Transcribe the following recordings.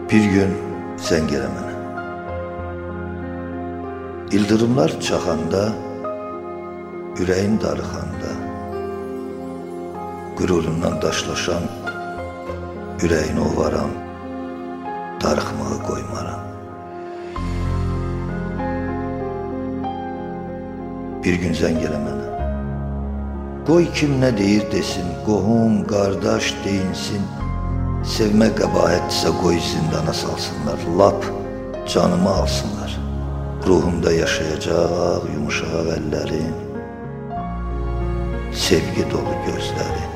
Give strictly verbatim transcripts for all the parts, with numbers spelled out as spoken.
Bir gün sən gələ mənə. İldırımlar çaxanda, ürəyin darıxanda, qürurundan daşlaşan, ürəyini ovaram, darıxmağı qoymaram. Bir gün sən gələ mənə. Qoy kim nə deyir desin, qohum, qardaş deyinsin. Sevmə qəbahətdirsə qoy zindana salsınlar, lap canımı alsınlar. Ruhumda yaşayacaq yumuşaq əllərin, sevgi dolu gözlərin.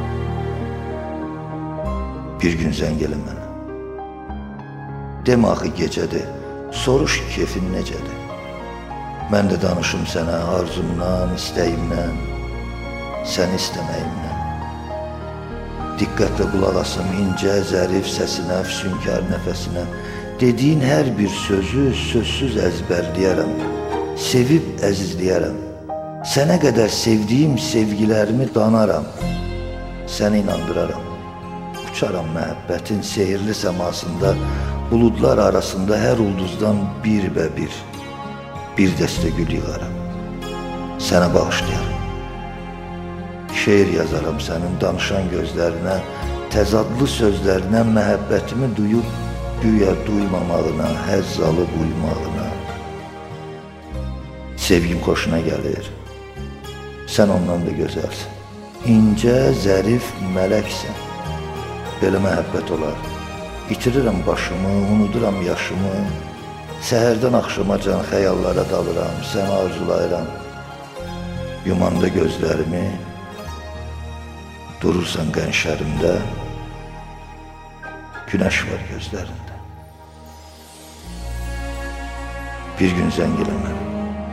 Bir gün zəng elə mənə. Demə axı gecədir, soruş keyfin necədir. Mən də danışım sənə arzumdan, istəyimdən, səni istəməyimdən. Diqqətlə qulaq asım incə, zərif səsinə, füsunkar nəfəsinə. Dediyin hər bir sözü sözsüz əzbərləyərəm, sevib əzizləyərəm. Sənə qədər sevdiyim sevgilərimi danaram, səni inandıraram. Uçaram məhəbbətin sehirli səmasında, buludlar arasında hər ulduzdan bir bə bir, bir dəstə gül yığaram, sənə bağışlayaram. Şeir yazaram sənin danışan gözlərinə, təzadlı sözlərinə, məhəbbətimi duyub güya duymamağına, həzz alıb uymağına. Sevgim xoşuna gəlir, sən ondan da gözəlsin. İncə, zərif, mələksən. Belə məhəbbət olar. İtirirəm başımı, unuduram yaşımı. Səhərdən axşama can xəyallara dalıram, səni arzulayıram. Yumanda gözlərimi, durursan qənşərimdə, günəş var gözlərində. Bir gün zəng elə mənə.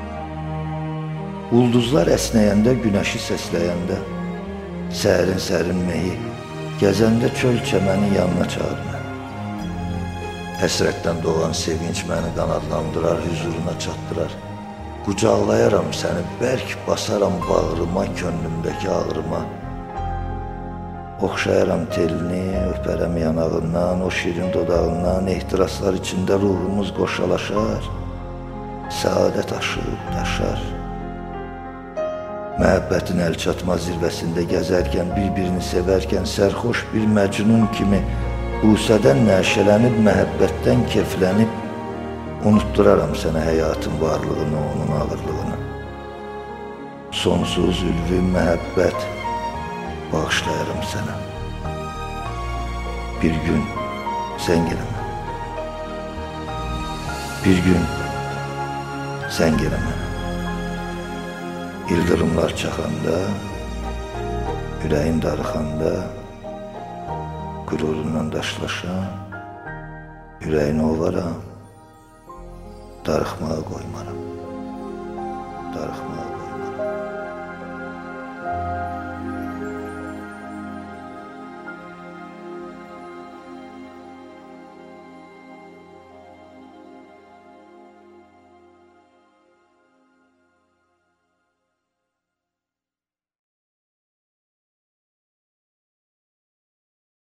Ulduzlar əsnəyəndə, günəşi səsləyəndə, səhərin sərin mehi, gəzəndə çöl çəməni yanına çağır məni. Həsrətdən doğan sevinç məni qanadlandırar, hüzuruna çatdırar. Qucaqlayaram səni, bərk basaram bağrıma, könlümdəki ağrıma. Oxşayaram telini, öpərəm yanağından, o şirin dodağından, ehtiraslar içində ruhumuz qoşalaşar, səadət aşıb, daşar. Məhəbbətin əlçatmaz zirvəsində gəzərkən, bir-birini sevərkən, sərxoş bir məcnun kimi, busədən nəşələnib, məhəbbətdən keflənib, unutduraram sənə həyatın varlığını, onun ağırlığını. Sonsuz ülvi məhəbbət bağışlayaram sənə. Bir gün sən gələ mənə. Bir gün sən gələ mənə. İldırımlar çaxanda, ürəyin darıxanda, qürurundan daşlaşan, ürəyini ovaram, darıxmağa qoymaram. Darıxmağa qoymaram.